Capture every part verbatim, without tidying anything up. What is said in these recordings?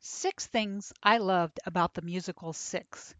Six things I loved about the musical Six.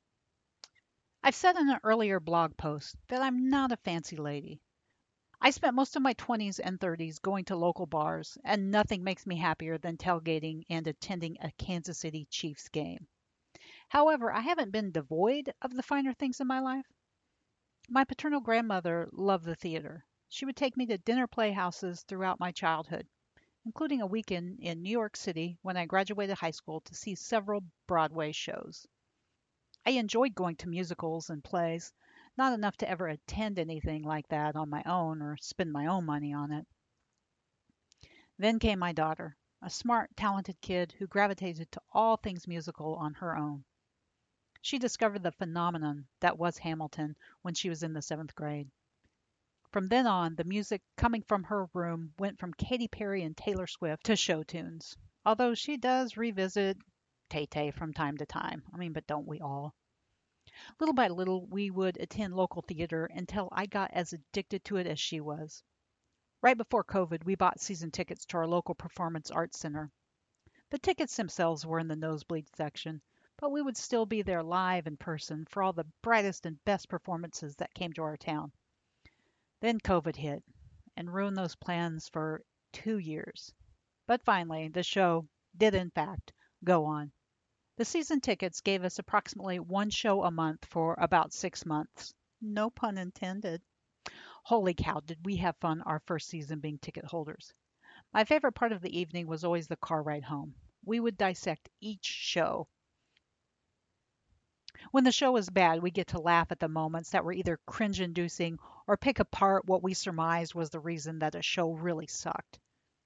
I've said in an earlier blog post that I'm not a fancy lady. I spent most of my twenties and thirties going to local bars, and nothing makes me happier than tailgating and attending a Kansas City Chiefs game. However, I haven't been devoid of the finer things in my life. My paternal grandmother loved the theater. She would take me to dinner playhouses throughout my childhood, including a weekend in New York City when I graduated high school to see several Broadway shows. I enjoyed going to musicals and plays, not enough to ever attend anything like that on my own or spend my own money on it. Then came my daughter, a smart, talented kid who gravitated to all things musical on her own. She discovered the phenomenon that was Hamilton when she was in the seventh grade. From then on, the music coming from her room went from Katy Perry and Taylor Swift to show tunes, although she does revisit Tay Tay from time to time. I mean, but don't we all? Little by little, we would attend local theater until I got as addicted to it as she was. Right before COVID, we bought season tickets to our local performance arts center. The tickets themselves were in the nosebleed section, but we would still be there live in person for all the brightest and best performances that came to our town. Then COVID hit and ruined those plans for two years. But finally, the show did, in fact, go on. The season tickets gave us approximately one show a month for about six months. No pun intended. Holy cow, did we have fun our first season being ticket holders. My favorite part of the evening was always the car ride home. We would dissect each show. When the show was bad, we get to laugh at the moments that were either cringe inducing or pick apart what we surmised was the reason that a show really sucked.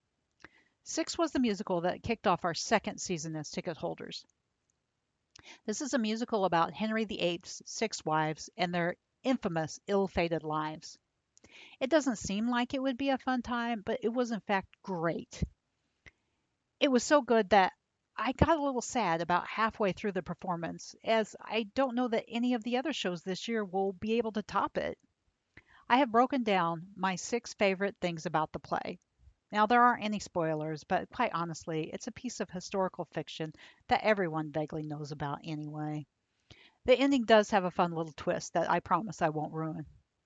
Six was the musical that kicked off our second season as ticket holders. This is a musical about Henry the Eighth's six wives and their infamous ill-fated lives. It doesn't seem like it would be a fun time, but it was in fact great. It was so good that I got a little sad about halfway through the performance, as I don't know that any of the other shows this year will be able to top it. I have broken down my six favorite things about the play. Now, there aren't any spoilers, but quite honestly, it's a piece of historical fiction that everyone vaguely knows about anyway. The ending does have a fun little twist that I promise I won't ruin.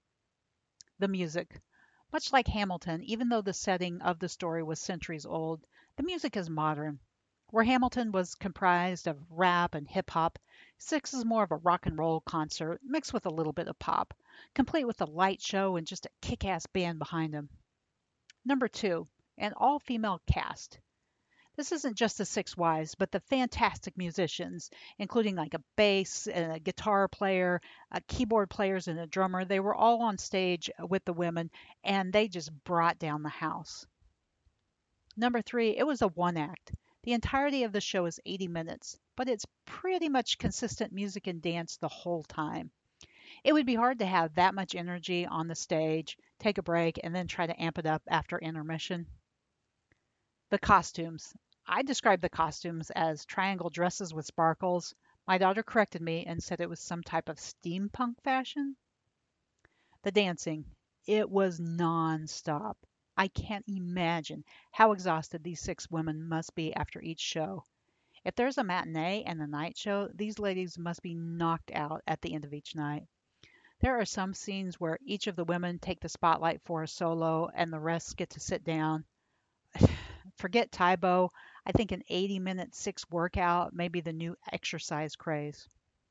The music. Much like Hamilton, even though the setting of the story was centuries old, the music is modern. Where Hamilton was comprised of rap and hip hop, Six is more of a rock and roll concert mixed with a little bit of pop, complete with a light show and just a kick ass band behind him. Number two, an all female cast. This isn't just the six wives, but the fantastic musicians, including like a bass and a guitar player, a keyboard players and a drummer. They were all on stage with the women and they just brought down the house. Number three, it was a one act. The entirety of the show is eighty minutes, but it's pretty much consistent music and dance the whole time. It would be hard to have that much energy on the stage, take a break, and then try to amp it up after intermission. The costumes. I described the costumes as triangle dresses with sparkles. My daughter corrected me and said it was some type of steampunk fashion. The dancing. It was nonstop. I can't imagine how exhausted these six women must be after each show. If there's a matinee and a night show, these ladies must be knocked out at the end of each night. There are some scenes where each of the women take the spotlight for a solo and the rest get to sit down. Forget Tae Bo. I think an eighty minute six workout may be the new exercise craze.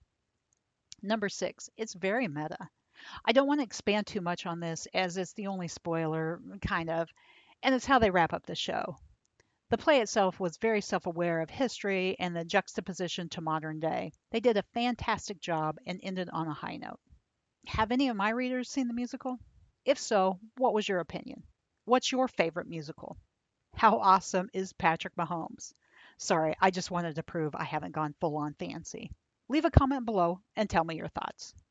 Number six, it's very meta. I don't want to expand too much on this as it's the only spoiler, kind of, and it's how they wrap up the show. The play itself was very self aware of history and the juxtaposition to modern day. They did a fantastic job and ended on a high note. Have any of my readers seen the musical? If so, what was your opinion? What's your favorite musical? How awesome is Patrick Mahomes? Sorry, I just wanted to prove I haven't gone full on fancy. Leave a comment below and tell me your thoughts.